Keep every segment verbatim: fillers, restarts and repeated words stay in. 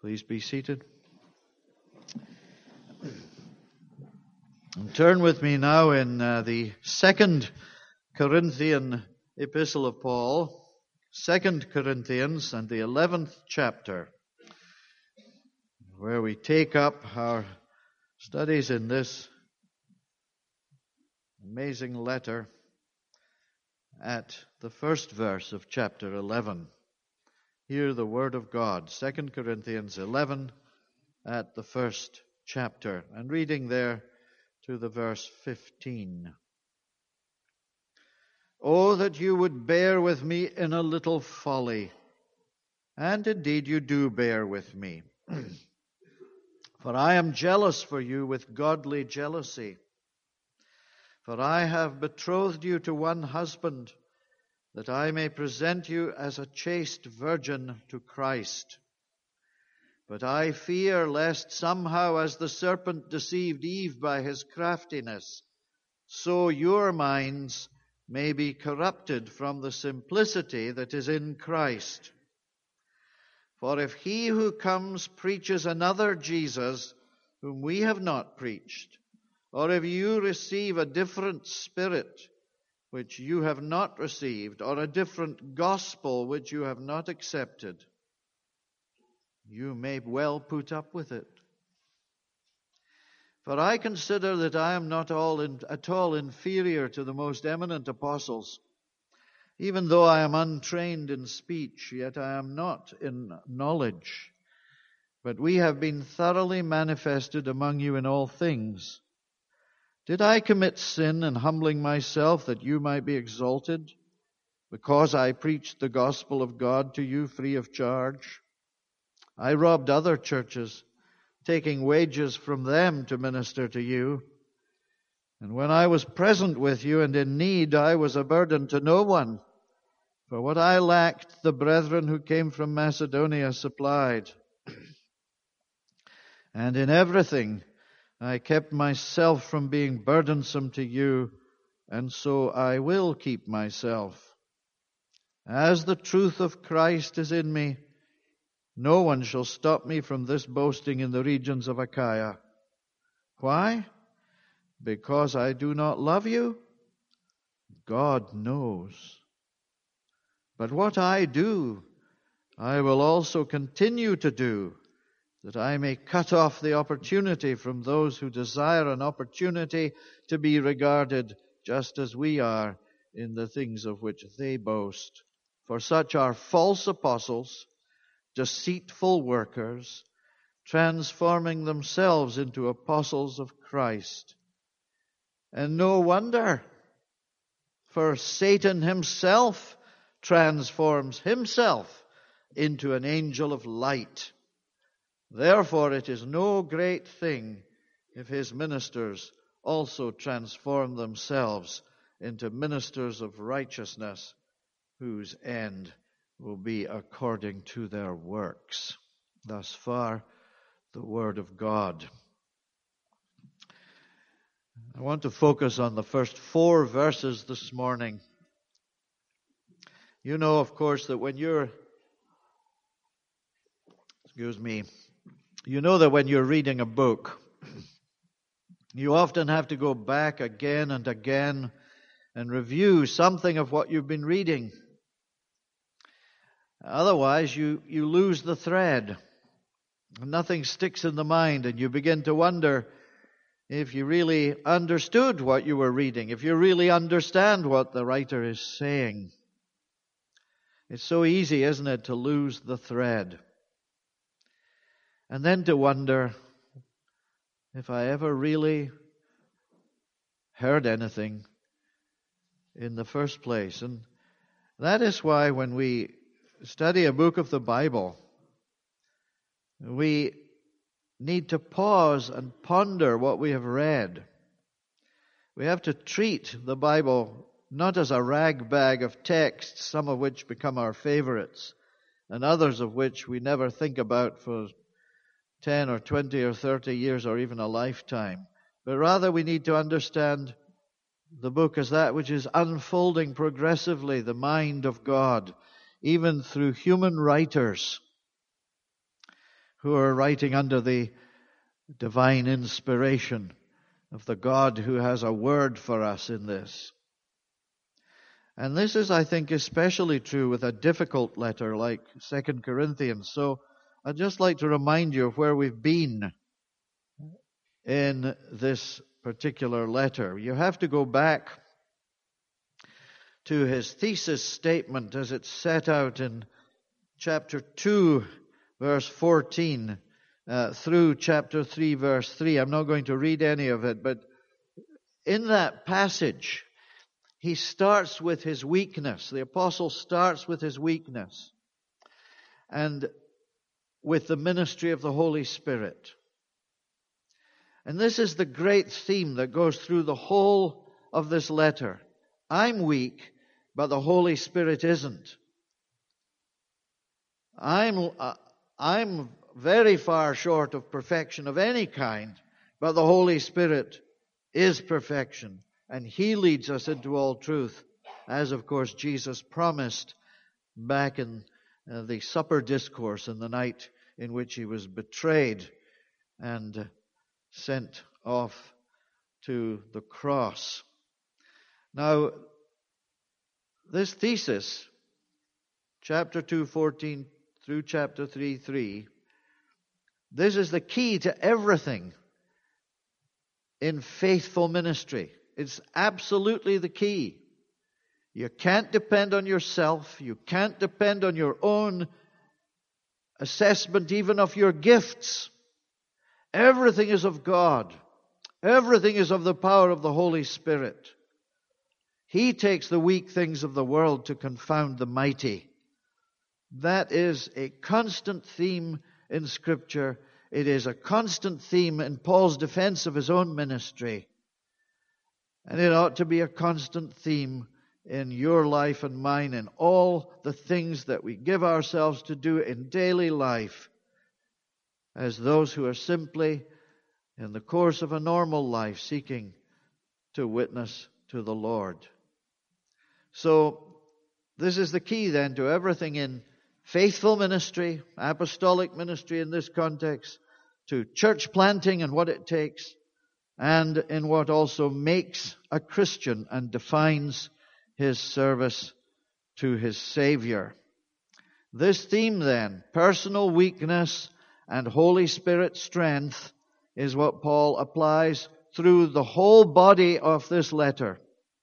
Please be seated. And turn with me now in uh, the second Corinthian epistle of Paul, Second Corinthians and the eleventh chapter, where we take up our studies in this amazing letter at the first verse of chapter eleven. Hear the word of God, Second Corinthians eleven at the first chapter, and reading there to the verse fifteen. Oh, that you would bear with me in a little folly, and indeed you do bear with me. For I am jealous for you with godly jealousy. For I have betrothed you to one husband, that I may present you as a chaste virgin to Christ. But I fear lest somehow, as the serpent deceived Eve by his craftiness, so your minds may be corrupted from the simplicity that is in Christ. For if he who comes preaches another Jesus, whom we have not preached, or if you receive a different spirit, which you have not received, or a different gospel which you have not accepted, you may well put up with it. For I consider that I am not all in, at all inferior to the most eminent apostles. Even though I am untrained in speech, yet I am not in knowledge. But we have been thoroughly manifested among you in all things. Did I commit sin in humbling myself that you might be exalted, because I preached the gospel of God to you free of charge? I robbed other churches, taking wages from them to minister to you. And when I was present with you and in need, I was a burden to no one. For what I lacked, the brethren who came from Macedonia supplied. And in everything, I kept myself from being burdensome to you, and so I will keep myself. As the truth of Christ is in me, no one shall stop me from this boasting in the regions of Achaia. Why? Because I do not love you? God knows. But what I do, I will also continue to do, that I may cut off the opportunity from those who desire an opportunity to be regarded just as we are in the things of which they boast. For such are false apostles, deceitful workers, transforming themselves into apostles of Christ. And no wonder, for Satan himself transforms himself into an angel of light. Therefore it is no great thing if his ministers also transform themselves into ministers of righteousness, whose end will be according to their works. Thus far, the word of God. I want to focus on the first four verses this morning. You know, of course, that when you're, excuse me, you know that when you're reading a book, you often have to go back again and again and review something of what you've been reading. Otherwise, you, you lose the thread. Nothing sticks in the mind, and you begin to wonder if you really understood what you were reading, if you really understand what the writer is saying. It's so easy, isn't it, to lose the thread. And then to wonder if I ever really heard anything in the first place. And that is why when we study a book of the Bible, we need to pause and ponder what we have read. We have to treat the Bible not as a rag bag of texts, some of which become our favorites, and others of which we never think about for ten or twenty or thirty years or even a lifetime. But rather we need to understand the book as that which is unfolding progressively the mind of God, even through human writers who are writing under the divine inspiration of the God who has a word for us in this. And this is, I think, especially true with a difficult letter like Second Corinthians. So I'd just like to remind you of where we've been in this particular letter. You have to go back to his thesis statement as it's set out in chapter two, verse fourteen, uh, through chapter three, verse three. I'm not going to read any of it, but in that passage, he starts with his weakness. The apostle starts with his weakness and with the ministry of the Holy Spirit. And this is the great theme that goes through the whole of this letter. I'm weak, but the Holy Spirit isn't. I'm, uh, I'm very far short of perfection of any kind, but the Holy Spirit is perfection. And He leads us into all truth, as of course Jesus promised back in uh, the supper discourse in the night in which He was betrayed and uh, sent off to the cross. Now, this thesis, chapter two, fourteen through chapter three, three, this is the key to everything in faithful ministry. It's absolutely the key. You can't depend on yourself. You can't depend on your own assessment even of your gifts. Everything is of God. Everything is of the power of the Holy Spirit. He takes the weak things of the world to confound the mighty. That is a constant theme in Scripture. It is a constant theme in Paul's defense of his own ministry. And it ought to be a constant theme in your life and mine, in all the things that we give ourselves to do in daily life, as those who are simply, in the course of a normal life, seeking to witness to the Lord. So, this is the key then to everything in faithful ministry, apostolic ministry in this context, to church planting and what it takes, and in what also makes a Christian and defines his service to his Savior. This theme then, personal weakness and Holy Spirit strength, is what Paul applies through the whole body of this letter.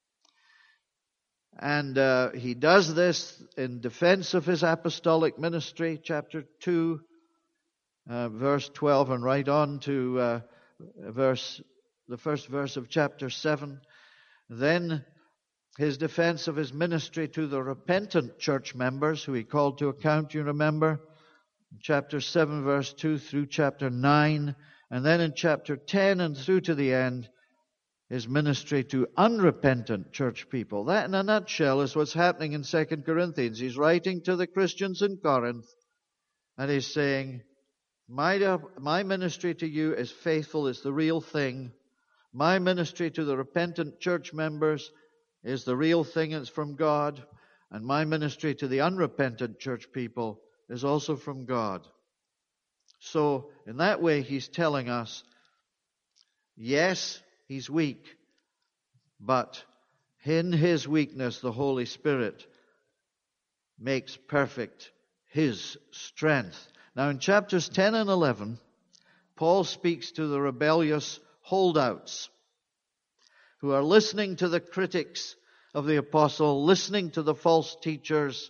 And uh, he does this in defense of his apostolic ministry, chapter two, uh, verse twelve, and right on to uh, verse the first verse of chapter seven. Then his defense of his ministry to the repentant church members who he called to account, you remember, chapter seven, verse two through chapter nine. And then in chapter ten and through to the end, his ministry to unrepentant church people. That, in a nutshell, is what's happening in Second Corinthians. He's writing to the Christians in Corinth, and he's saying, my, my ministry to you is faithful, it's the real thing. My ministry to the repentant church members is the real thing, it's from God. And my ministry to the unrepentant church people is also from God. So, in that way, he's telling us, yes, he's weak, but in his weakness, the Holy Spirit makes perfect his strength. Now, in chapters ten and eleven, Paul speaks to the rebellious holdouts who are listening to the critics of the apostle, listening to the false teachers,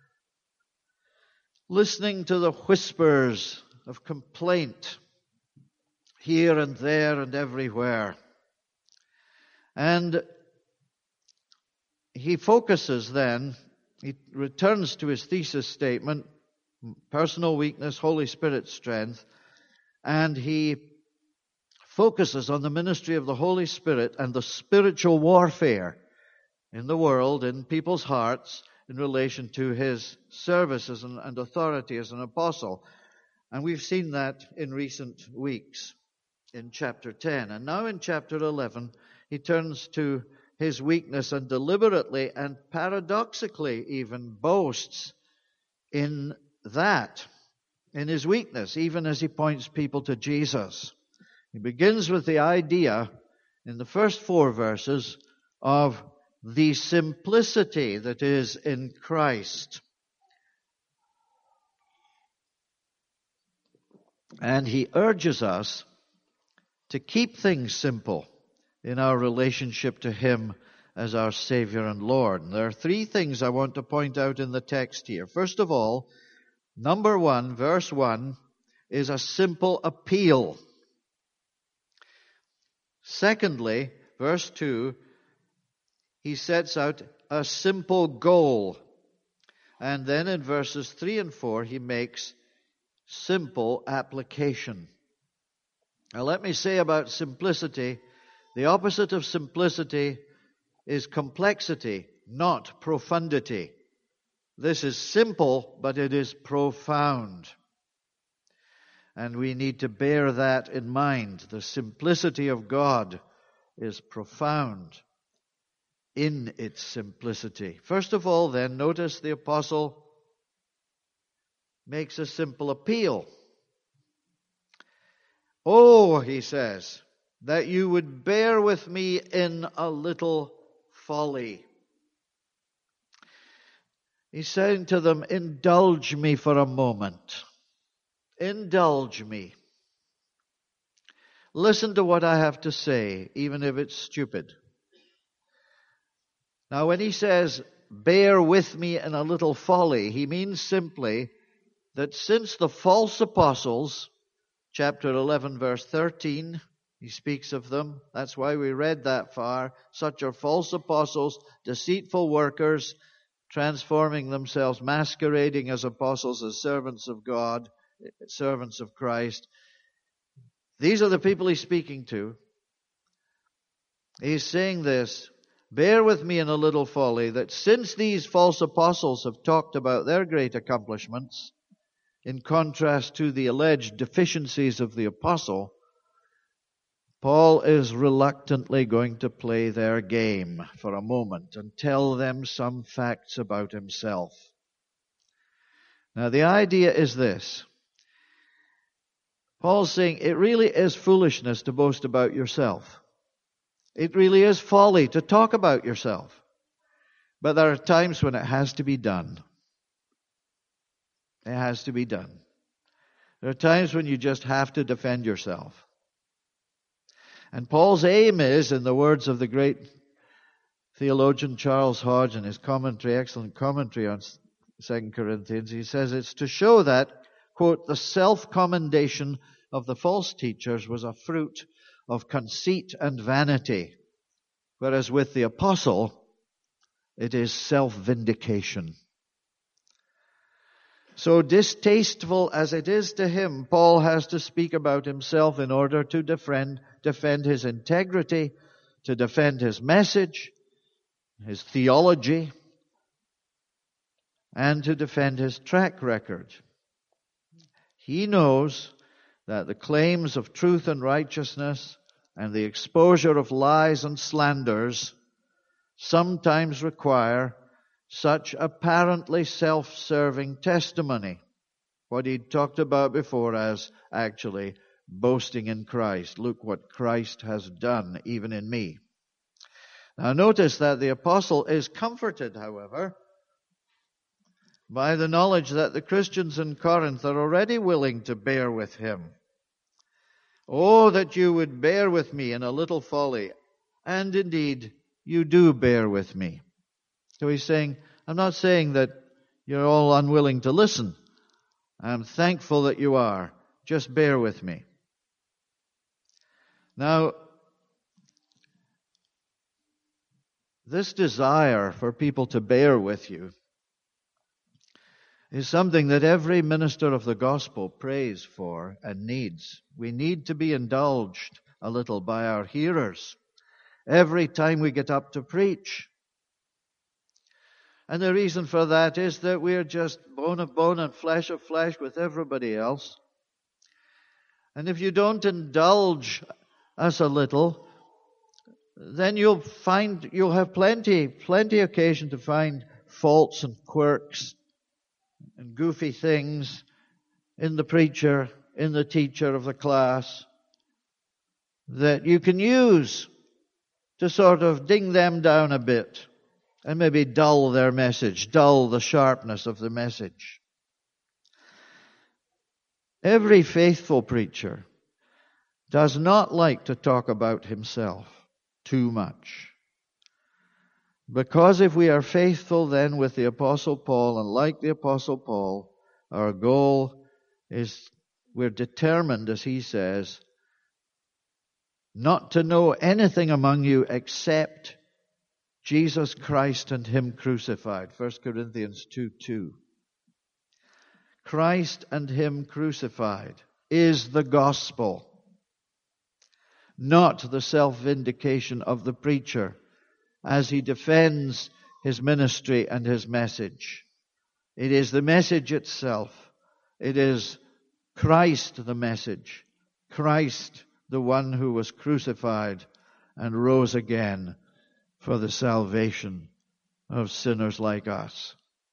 listening to the whispers of complaint here and there and everywhere. And he focuses then, he returns to his thesis statement, personal weakness, Holy Spirit strength, and he focuses on the ministry of the Holy Spirit and the spiritual warfare in the world, in people's hearts, in relation to his service as an, and authority as an apostle. And we've seen that in recent weeks in chapter ten. And now in chapter eleven, he turns to his weakness and deliberately and paradoxically even boasts in that. in his weakness, even as he points people to Jesus. He begins with the idea in the first four verses of the simplicity that is in Christ. And he urges us to keep things simple in our relationship to him as our Savior and Lord. And there are three things I want to point out in the text here. First of all, number one, verse one, is a simple appeal. Secondly, verse two, he sets out a simple goal. And then in verses three and four, he makes simple application. Now let me say about simplicity, the opposite of simplicity is complexity, not profundity. This is simple, but it is profound. And we need to bear that in mind. The simplicity of God is profound in its simplicity. First of all, then, notice the apostle makes a simple appeal. Oh, he says, that you would bear with me in a little folly. He's saying to them, indulge me for a moment. Indulge me. Listen to what I have to say, even if it's stupid. Now, when he says, bear with me in a little folly, he means simply that since the false apostles, chapter eleven, verse thirteen, he speaks of them. That's why we read that far. Such are false apostles, deceitful workers, transforming themselves, masquerading as apostles, as servants of God, servants of Christ. These are the people he's speaking to. He's saying this, bear with me in a little folly, that since these false apostles have talked about their great accomplishments, in contrast to the alleged deficiencies of the apostle, Paul is reluctantly going to play their game for a moment and tell them some facts about himself. Now, the idea is this. Paul's saying it really is foolishness to boast about yourself. It really is folly to talk about yourself. But there are times when it has to be done. It has to be done. There are times when you just have to defend yourself. And Paul's aim is, in the words of the great theologian Charles Hodge in his commentary, excellent commentary on Second Corinthians, he says it's to show that, quote, the self-commendation of the false teachers was a fruit of conceit and vanity, whereas with the apostle, it is self-vindication. So distasteful as it is to him, Paul has to speak about himself in order to defend, defend his integrity, to defend his message, his theology, and to defend his track record. He knows that the claims of truth and righteousness and the exposure of lies and slanders sometimes require such apparently self-serving testimony. What he talked about before as actually boasting in Christ. Look what Christ has done even in me. Now notice that the apostle is comforted, however, by the knowledge that the Christians in Corinth are already willing to bear with him. Oh, that you would bear with me in a little folly. And indeed, you do bear with me. So he's saying, I'm not saying that you're all unwilling to listen. I'm thankful that you are. Just bear with me. Now, this desire for people to bear with you is something that every minister of the gospel prays for and needs. We need to be indulged a little by our hearers every time we get up to preach. And the reason for that is that we're just bone of bone and flesh of flesh with everybody else. And if you don't indulge us a little, then you'll find, you'll have plenty, plenty occasion to find faults and quirks and goofy things in the preacher, in the teacher of the class, that you can use to sort of ding them down a bit and maybe dull their message, dull the sharpness of the message. Every faithful preacher does not like to talk about himself too much. Because if we are faithful then with the Apostle Paul, and like the Apostle Paul, our goal is, we're determined, as he says, not to know anything among you except Jesus Christ and Him crucified. First Corinthians two two. Christ and Him crucified is the gospel, not the self-vindication of the preacher as he defends his ministry and his message. It is the message itself. It is Christ the message. Christ, the one who was crucified and rose again for the salvation of sinners like us.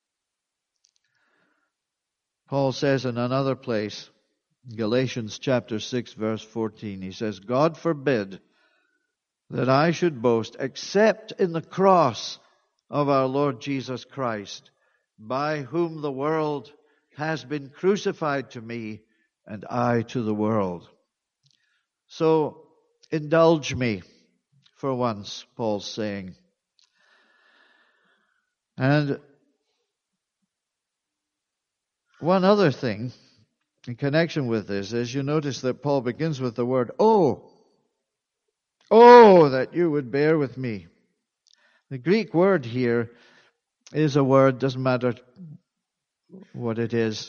Paul says in another place, Galatians chapter six, verse fourteen, he says, God forbid that I should boast except in the cross of our Lord Jesus Christ, by whom the world has been crucified to me and I to the world. So indulge me for once, Paul's saying. And one other thing in connection with this is you notice that Paul begins with the word, oh. Oh, that you would bear with me. The Greek word here is a word, doesn't matter what it is,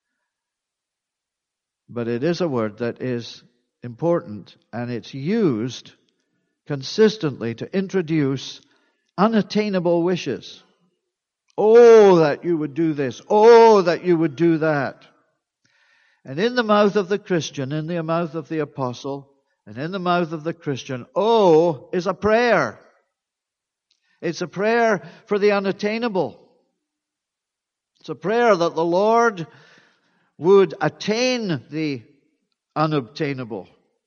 but it is a word that is important, and it's used consistently to introduce unattainable wishes. Oh, that you would do this. Oh, that you would do that. And in the mouth of the Christian, in the mouth of the apostle, and in the mouth of the Christian, oh is a prayer. It's a prayer for the unattainable. It's a prayer that the Lord would attain the unobtainable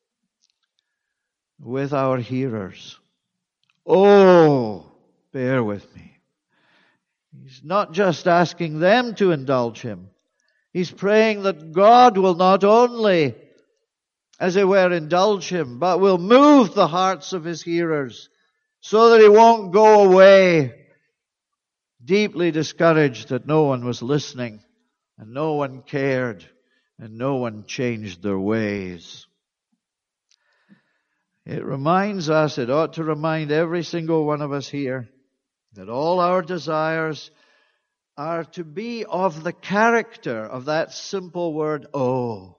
with our hearers. Oh, bear with me. He's not just asking them to indulge him. He's praying that God will not only, as it were, indulge him, but will move the hearts of his hearers so that he won't go away deeply discouraged that no one was listening and no one cared and no one changed their ways. It reminds us, it ought to remind every single one of us here, that all our desires are to be of the character of that simple word, oh.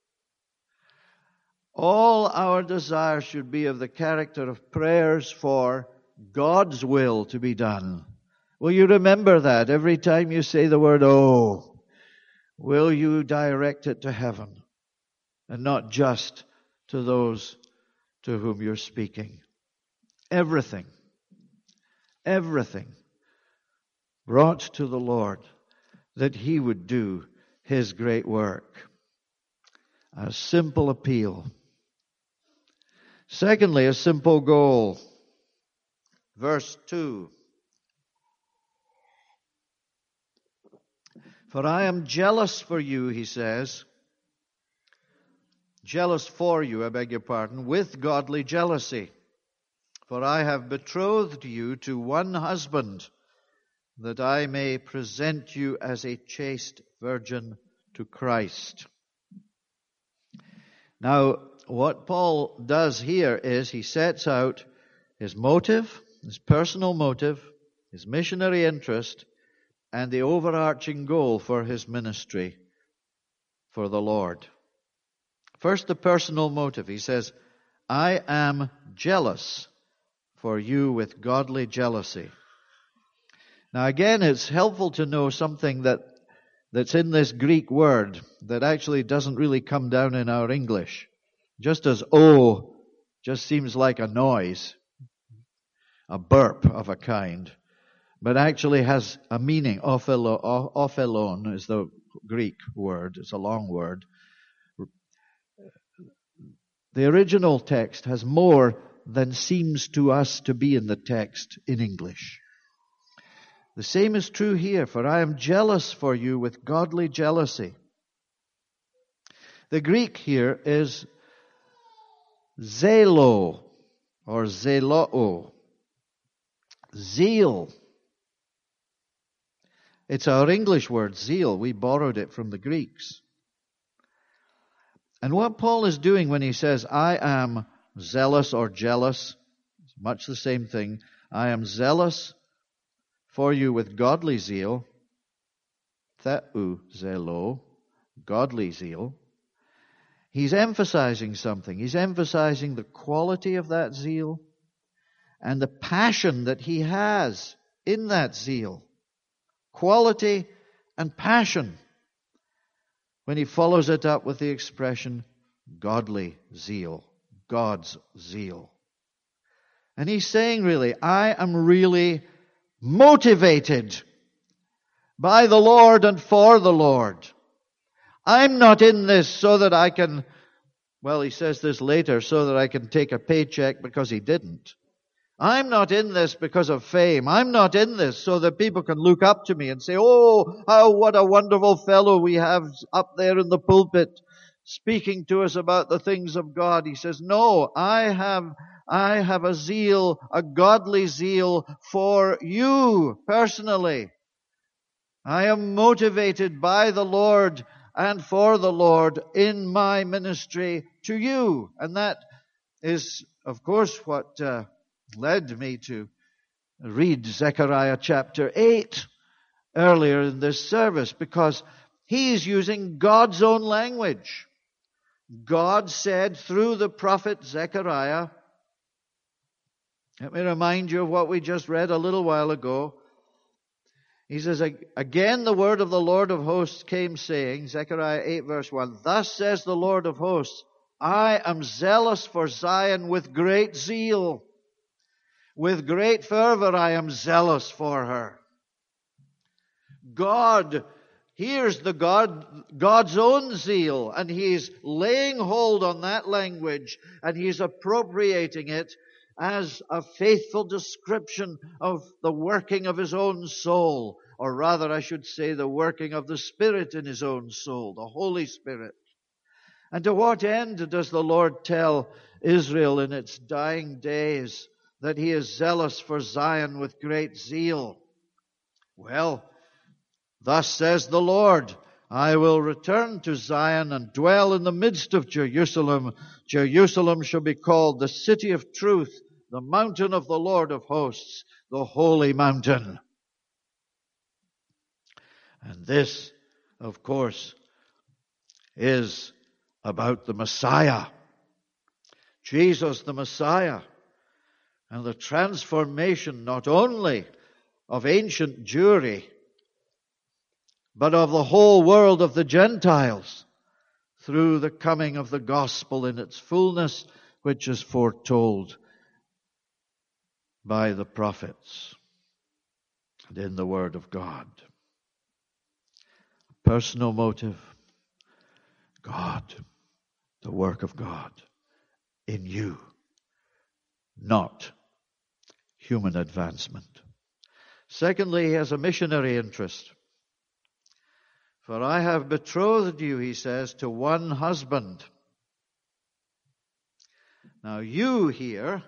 All our desires should be of the character of prayers for God's will to be done. Will you remember that every time you say the word, oh? Will you direct it to heaven and not just to those to whom you're speaking? Everything, everything brought to the Lord that He would do His great work. A simple appeal. Secondly, a simple goal. Verse two. For I am jealous for you, he says. Jealous for you, I beg your pardon, with godly jealousy. For I have betrothed you to one husband, that I may present you as a chaste virgin to Christ. Now, what Paul does here is he sets out his motive, his personal motive, his missionary interest, and the overarching goal for his ministry for the Lord. First, the personal motive. He says, I am jealous for you with godly jealousy. Now again, it's helpful to know something that that's in this Greek word that actually doesn't really come down in our English. Just as oh just seems like a noise, a burp of a kind, but actually has a meaning. Ophelon is the Greek word. It's a long word. The original text has more than seems to us to be in the text in English. The same is true here, for I am jealous for you with godly jealousy. The Greek here is zelo or zeloo, zeal. It's our English word, zeal. We borrowed it from the Greeks. And what Paul is doing when he says, I am zealous or jealous, it's much the same thing. I am zealous for you with godly zeal, theou zelo, godly zeal. He's emphasizing something. He's emphasizing the quality of that zeal and the passion that he has in that zeal. Quality and passion. When he follows it up with the expression, godly zeal, God's zeal. And he's saying really, I am really motivated by the Lord and for the Lord. I'm not in this so that I can, well, he says this later, so that I can take a paycheck, because he didn't. I'm not in this because of fame. I'm not in this so that people can look up to me and say, oh, how, what a wonderful fellow we have up there in the pulpit speaking to us about the things of God. He says, no, I have, I have a zeal, a godly zeal for you personally. I am motivated by the Lord and for the Lord in my ministry to you. And that is, of course, what uh, led me to read Zechariah chapter eight earlier in this service, because he's using God's own language. God said through the prophet Zechariah, let me remind you of what we just read a little while ago. He says, again the word of the Lord of hosts came saying, Zechariah eight verse one, thus says the Lord of hosts, I am zealous for Zion with great zeal. With great fervor I am zealous for her. God, here's the God, God's own zeal, and He's laying hold on that language, and He's appropriating it as a faithful description of the working of His own soul, or rather I should say the working of the Spirit in His own soul, the Holy Spirit. And to what end does the Lord tell Israel in its dying days that He is zealous for Zion with great zeal? Well, thus says the Lord, I will return to Zion and dwell in the midst of Jerusalem. Jerusalem shall be called the city of truth, the mountain of the Lord of hosts, the holy mountain. And this, of course, is about the Messiah. Jesus the Messiah. And the transformation not only of ancient Jewry, but of the whole world of the Gentiles through the coming of the gospel in its fullness, which is foretold by the prophets and in the Word of God. Personal motive, God, the work of God in you, not human advancement. Secondly, he has a missionary interest. For I have betrothed you, he says, to one husband. Now you here,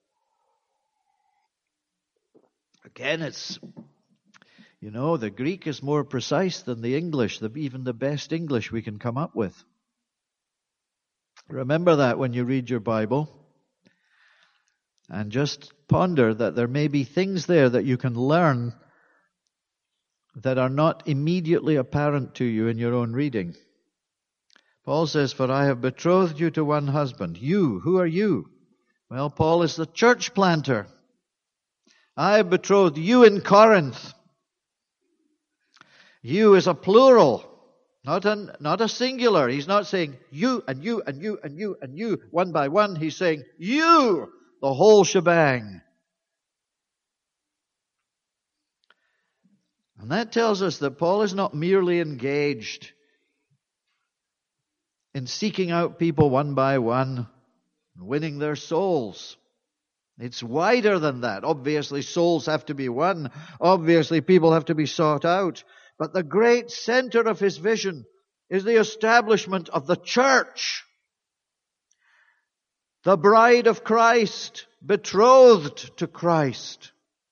again it's, you know, the Greek is more precise than the English, the, even the best English we can come up with. Remember that when you read your Bible. And just ponder that there may be things there that you can learn that are not immediately apparent to you in your own reading. Paul says, for I have betrothed you to one husband. You, who are you? Well, Paul is the church planter. I have betrothed you in Corinth. You is a plural, not a, not a singular. He's not saying you and you and you and you and you one by one. He's saying you, the whole shebang. And that tells us that Paul is not merely engaged in seeking out people one by one and winning their souls. It's wider than that. Obviously, souls have to be won. Obviously, people have to be sought out. But the great center of his vision is the establishment of the church, the bride of Christ, betrothed to Christ.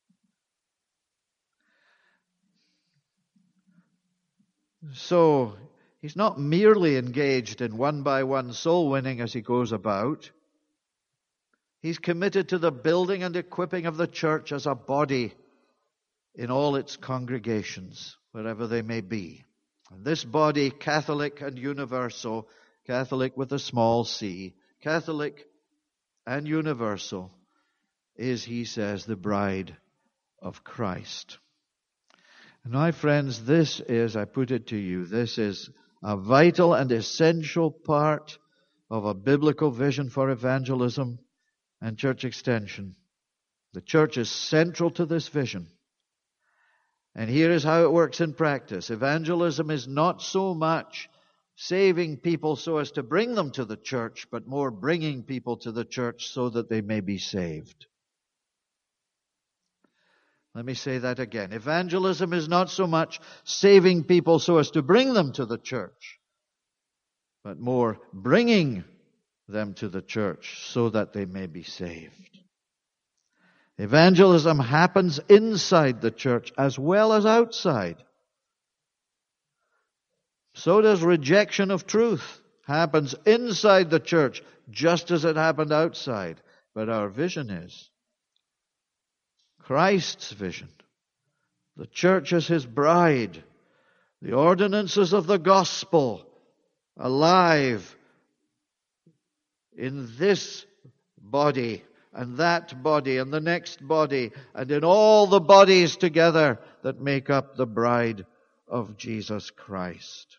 So, he's not merely engaged in one by one soul winning as he goes about. He's committed to the building and equipping of the church as a body in all its congregations, wherever they may be. And this body, Catholic and universal, Catholic with a small c, Catholic and universal, is, he says, the bride of Christ. And my friends, this is, I put it to you, this is a vital and essential part of a biblical vision for evangelism and church extension. The church is central to this vision. And here is how it works in practice. Evangelism is not so much saving people so as to bring them to the church, but more bringing people to the church so that they may be saved. Let me say that again. Evangelism is not so much saving people so as to bring them to the church, but more bringing them to the church so that they may be saved. Evangelism happens inside the church as well as outside. So does rejection of truth. Happens inside the church just as it happened outside. But our vision is Christ's vision. The church is his bride. The ordinances of the gospel alive in this body and that body and the next body and in all the bodies together that make up the bride of Jesus Christ.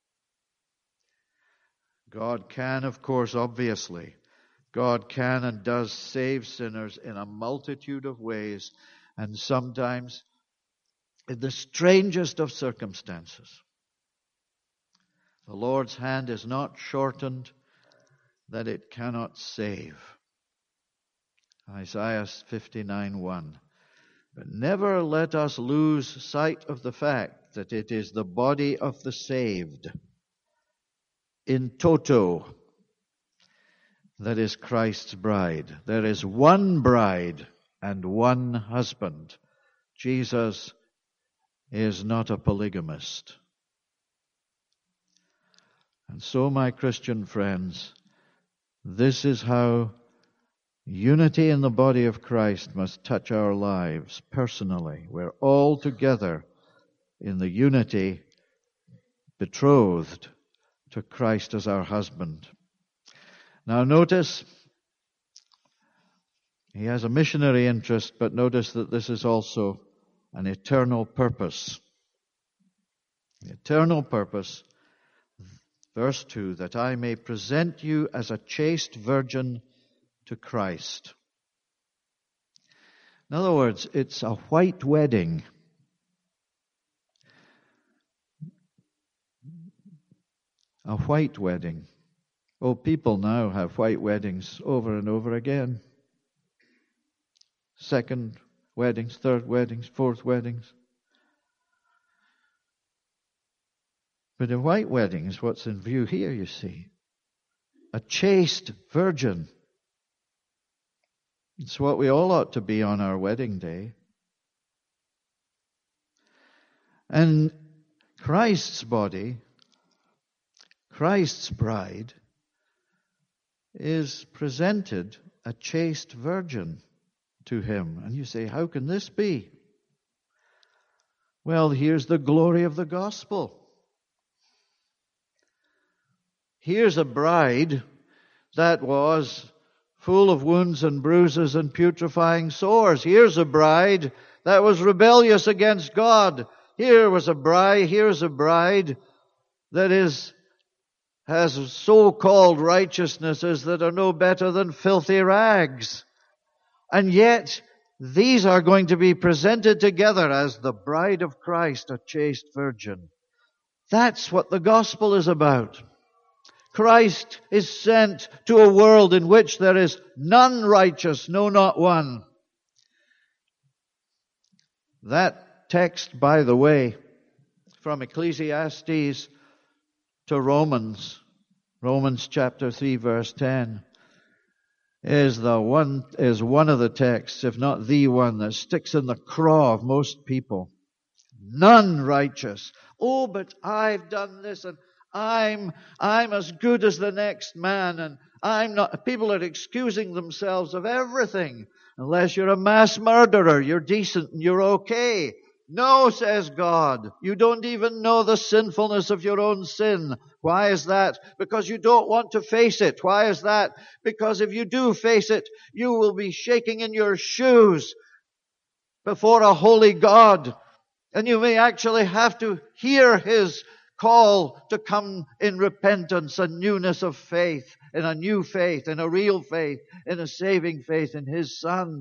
God can, of course, obviously, God can and does save sinners in a multitude of ways, and sometimes in the strangest of circumstances. The Lord's hand is not shortened that it cannot save. Isaiah fifty-nine one. But never let us lose sight of the fact that it is the body of the saved, in toto, that is Christ's bride. There is one bride and one husband. Jesus is not a polygamist. And so, my Christian friends, this is how unity in the body of Christ must touch our lives personally. We're all together in the unity, betrothed to Christ as our husband. Now notice, he has a missionary interest, but notice that this is also an eternal purpose. The eternal purpose, verse two, that I may present you as a chaste virgin to Christ. In other words, it's a white wedding. A white wedding. Oh, people now have white weddings over and over again. Second weddings, third weddings, fourth weddings. But a white wedding is what's in view here, you see. A chaste virgin. It's what we all ought to be on our wedding day. And Christ's body, Christ's bride, is presented a chaste virgin to him. And you say, how can this be? Well, here's the glory of the gospel. Here's a bride that was full of wounds and bruises and putrefying sores. Here's a bride that was rebellious against God. Here was a bride, here's a bride that is has so-called righteousnesses that are no better than filthy rags. And yet, these are going to be presented together as the bride of Christ, a chaste virgin. That's what the gospel is about. Christ is sent to a world in which there is none righteous, no, not one. That text, by the way, from Ecclesiastes to Romans, Romans chapter three, verse ten, is the one is one of the texts, if not the one, that sticks in the craw of most people. None righteous. Oh, but I've done this, and I'm I'm as good as the next man, and I'm not. People are excusing themselves of everything. Unless you're a mass murderer, you're decent and you're okay. No, says God. You don't even know the sinfulness of your own sin. Why is that? Because you don't want to face it. Why is that? Because if you do face it, you will be shaking in your shoes before a holy God. And you may actually have to hear His call to come in repentance and newness of faith, in a new faith, in a real faith, in a saving faith in His Son.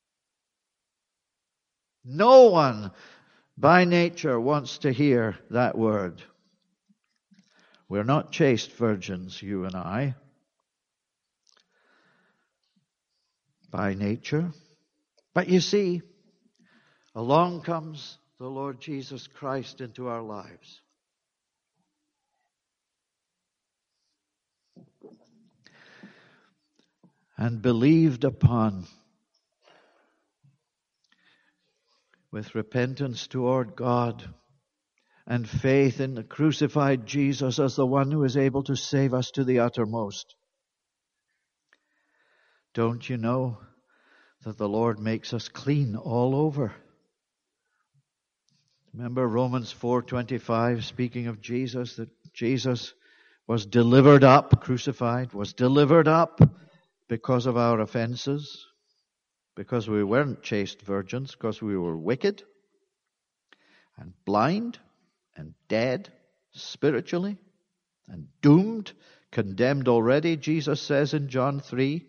No one by nature wants to hear that word. We're not chaste virgins, you and I, by nature. But you see, along comes the Lord Jesus Christ into our lives. And believed upon with repentance toward God and faith in the crucified Jesus as the one who is able to save us to the uttermost. Don't you know that the Lord makes us clean all over? Remember Romans four twenty-five, speaking of Jesus, that Jesus was delivered up, crucified, was delivered up because of our offenses, because we weren't chaste virgins, because we were wicked and blind and dead spiritually and doomed, condemned already, Jesus says in John three.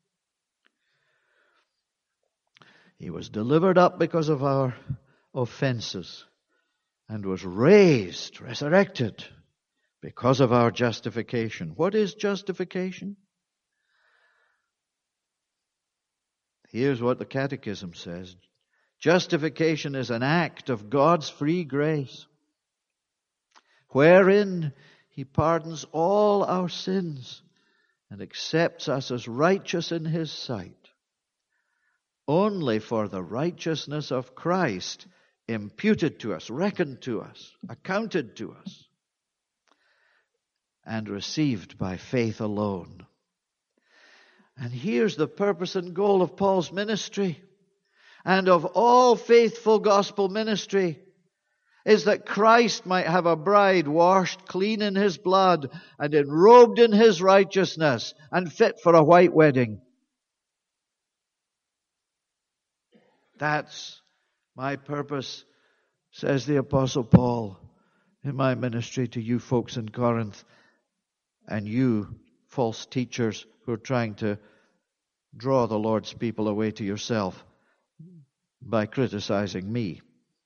He was delivered up because of our offenses and was raised, resurrected, because of our justification. What is justification? Here's what the Catechism says. Justification is an act of God's free grace, wherein He pardons all our sins and accepts us as righteous in His sight, only for the righteousness of Christ imputed to us, reckoned to us, accounted to us, and received by faith alone. And here's the purpose and goal of Paul's ministry and of all faithful gospel ministry, is that Christ might have a bride washed clean in His blood and enrobed in His righteousness and fit for a white wedding. That's my purpose, says the Apostle Paul, in my ministry to you folks in Corinth and you false teachers who are trying to draw the Lord's people away to yourself by criticizing me.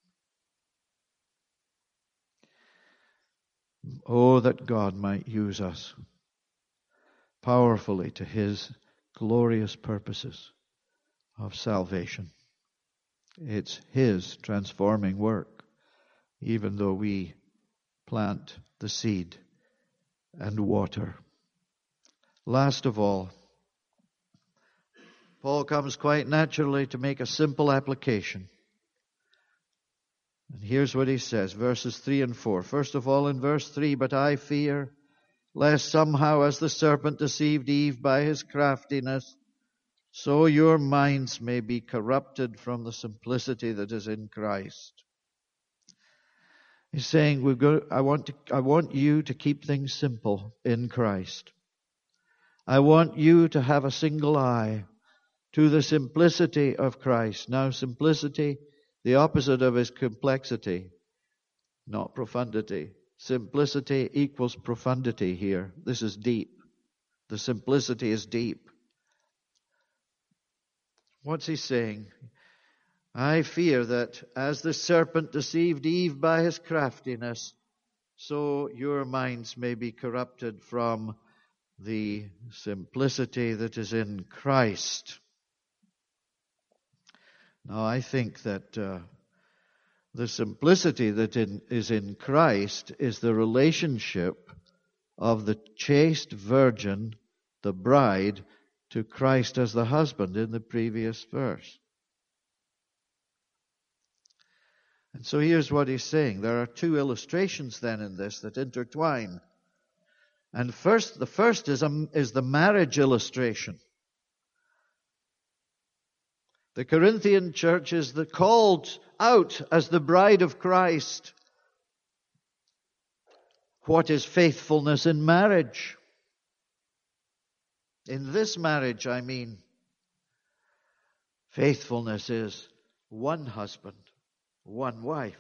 Oh, that God might use us powerfully to His glorious purposes of salvation. It's His transforming work, even though we plant the seed and water. Last of all, Paul comes quite naturally to make a simple application. And here's what he says, verses three and four. First of all, in verse three, but I fear, lest somehow as the serpent deceived Eve by his craftiness, so your minds may be corrupted from the simplicity that is in Christ. He's saying, we've got, I want to, I want you to keep things simple in Christ. I want you to have a single eye to the simplicity of Christ. Now, simplicity, the opposite of is complexity, not profundity. Simplicity equals profundity here. This is deep. The simplicity is deep. What's he saying? I fear that as the serpent deceived Eve by his craftiness, so your minds may be corrupted from the simplicity that is in Christ. Now, I think that uh, the simplicity that in, is in Christ is the relationship of the chaste virgin, the bride, to Christ as the husband in the previous verse. And so here's what he's saying. There are two illustrations then in this that intertwine. And first, the first is, a, is the marriage illustration. The Corinthian church is the called out as the bride of Christ. What is faithfulness in marriage? In this marriage, I mean, faithfulness is one husband, one wife.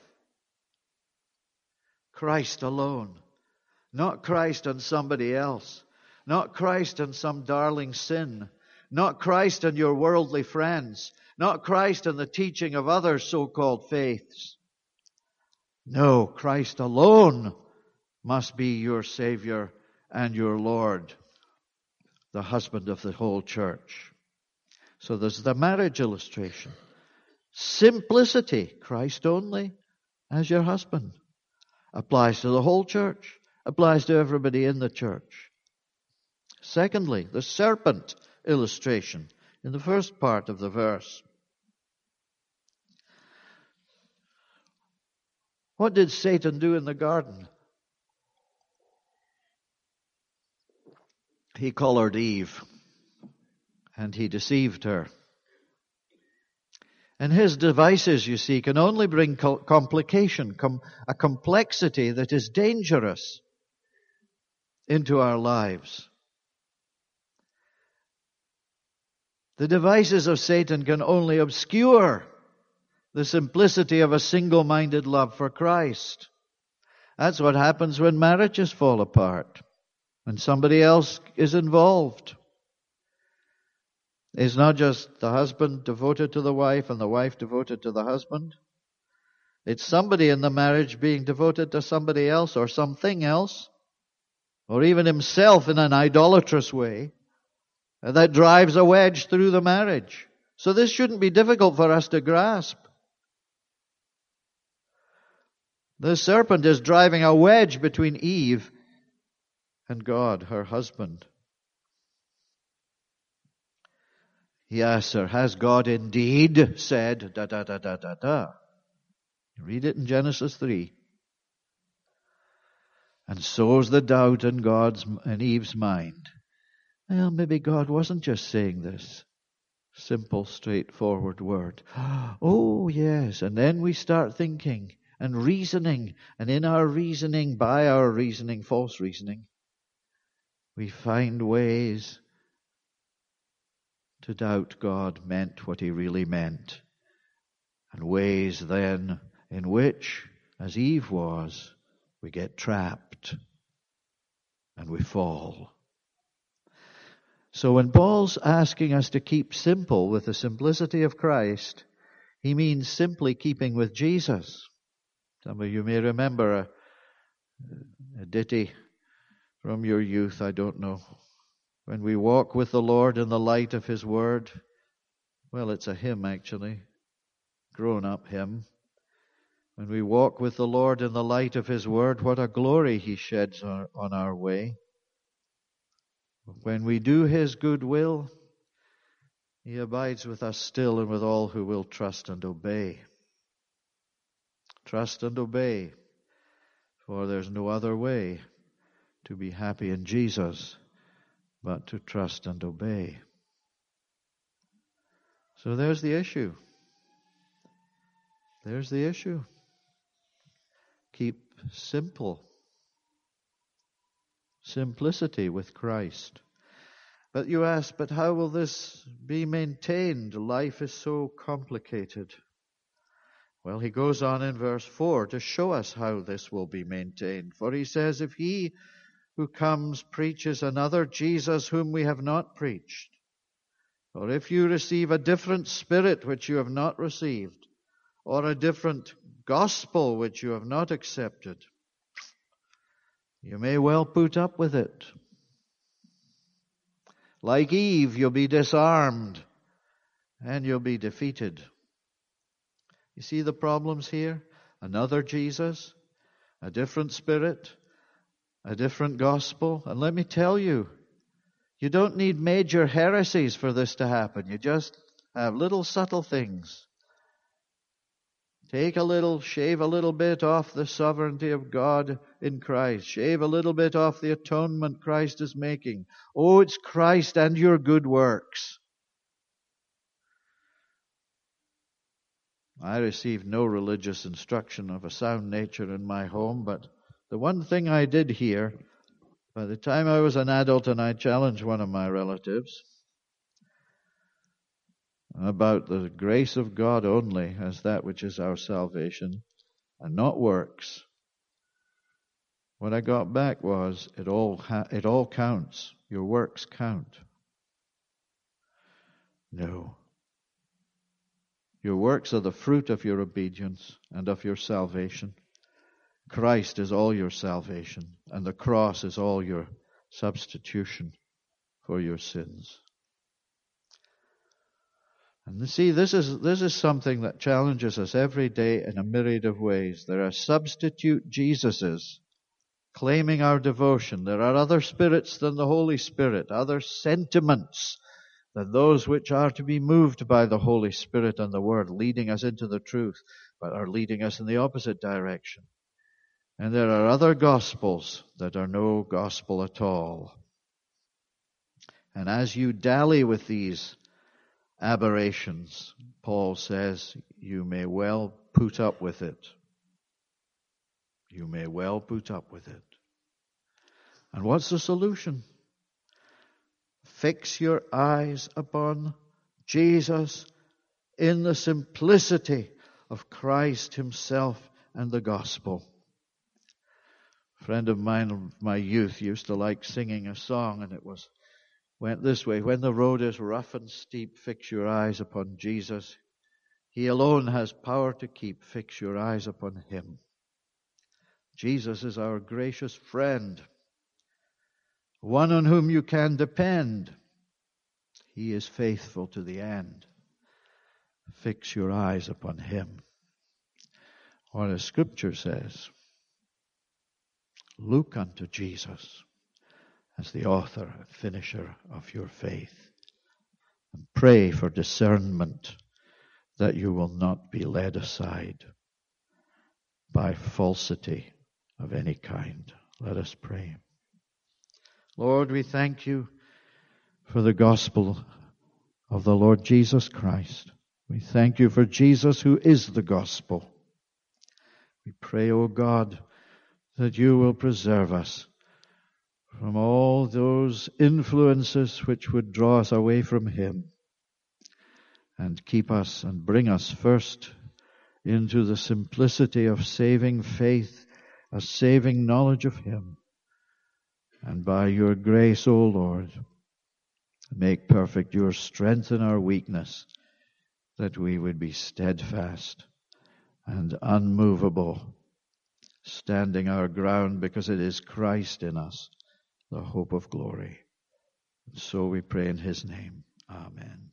Christ alone. Not Christ and somebody else. Not Christ and some darling sin. Not Christ and your worldly friends. Not Christ and the teaching of other so-called faiths. No, Christ alone must be your Savior and your Lord, the husband of the whole church. So there's the marriage illustration. Simplicity, Christ only as your husband. Applies to the whole church. Applies to everybody in the church. Secondly, the serpent illustration in the first part of the verse. What did Satan do in the garden? He collared Eve and he deceived her. And his devices, you see, can only bring complication, com- a complexity that is dangerous into our lives. The devices of Satan can only obscure the simplicity of a single-minded love for Christ. That's what happens when marriages fall apart, when somebody else is involved. It's not just the husband devoted to the wife and the wife devoted to the husband. It's somebody in the marriage being devoted to somebody else or something else, or even himself in an idolatrous way, that drives a wedge through the marriage. So this shouldn't be difficult for us to grasp. The serpent is driving a wedge between Eve and God, her husband. He asks her, has God indeed said da da da da da da? You read it in Genesis three. And sows the doubt in God's and Eve's mind. Well, maybe God wasn't just saying this simple, straightforward word. Oh, yes. And then we start thinking and reasoning. And in our reasoning, by our reasoning, false reasoning, we find ways to doubt God meant what He really meant. And ways then in which, as Eve was, we get trapped and we fall. So when Paul's asking us to keep simple with the simplicity of Christ, he means simply keeping with Jesus. Some of you may remember a, a ditty from your youth, I don't know. When we walk with the Lord in the light of His Word. Well, it's a hymn actually, grown-up hymn. When we walk with the Lord in the light of His Word, what a glory He sheds on, on our way. When we do His good will, He abides with us still and with all who will trust and obey. Trust and obey, for there's no other way to be happy in Jesus but to trust and obey. So there's the issue. There's the issue. Keep simple. Simplicity with Christ. But you ask, but how will this be maintained? Life is so complicated. Well, he goes on in verse four to show us how this will be maintained. For he says, if he who comes preaches another Jesus whom we have not preached, or if you receive a different spirit which you have not received, or a different gospel which you have not accepted, you may well put up with it. Like Eve, you'll be disarmed and you'll be defeated. You see the problems here? Another Jesus, a different spirit, a different gospel. And let me tell you, you don't need major heresies for this to happen. You just have little subtle things. Take a little, shave a little bit off the sovereignty of God in Christ. Shave a little bit off the atonement Christ is making. Oh, it's Christ and your good works. I received no religious instruction of a sound nature in my home, but the one thing I did hear, by the time I was an adult and I challenged one of my relatives about the grace of God only as that which is our salvation, and not works. What I got back was, it all ha- it all counts. Your works count. No. Your works are the fruit of your obedience and of your salvation. Christ is all your salvation, and the cross is all your substitution for your sins. And you see, this is this is something that challenges us every day in a myriad of ways. There are substitute Jesuses claiming our devotion. There are other spirits than the Holy Spirit, other sentiments than those which are to be moved by the Holy Spirit and the Word, leading us into the truth, but are leading us in the opposite direction. And there are other gospels that are no gospel at all. And as you dally with these aberrations, Paul says, you may well put up with it. You may well put up with it. And what's the solution? Fix your eyes upon Jesus in the simplicity of Christ himself and the gospel. A friend of mine of my youth used to like singing a song, and it was went this way: when the road is rough and steep, fix your eyes upon Jesus. He alone has power to keep. Fix your eyes upon him. Jesus is our gracious friend, one on whom you can depend. He is faithful to the end. Fix your eyes upon him. Or as Scripture says, look unto Jesus as the author and finisher of your faith, and pray for discernment that you will not be led aside by falsity of any kind. Let us pray. Lord, we thank you for the gospel of the Lord Jesus Christ. We thank you for Jesus, who is the gospel. We pray, O God, that you will preserve us from all those influences which would draw us away from him, and keep us and bring us first into the simplicity of saving faith, a saving knowledge of him. And by your grace, O Lord, make perfect your strength in our weakness, that we would be steadfast and unmovable, standing our ground, because it is Christ in us, the hope of glory. And so we pray in his name. Amen.